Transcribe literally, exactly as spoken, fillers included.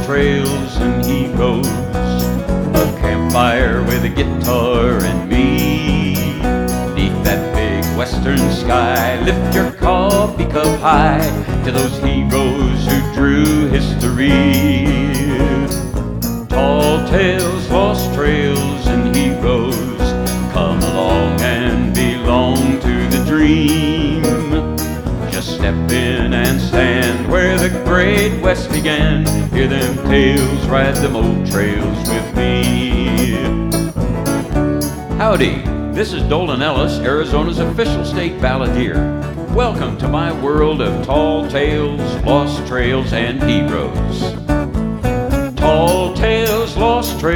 trails and heroes, a campfire with a guitar and me. Beneath that big western sky, lift your coffee cup high to those heroes who drew history. Tall tales, lost trails, and heroes, come along and belong to the dream. Just step in and stand where the great West began. Hear them tales, ride them old trails with me. Howdy, this is Dolan Ellis, Arizona's official state balladeer. Welcome to my world of tall tales, lost trails, and heroes. Tall tales, lost trails.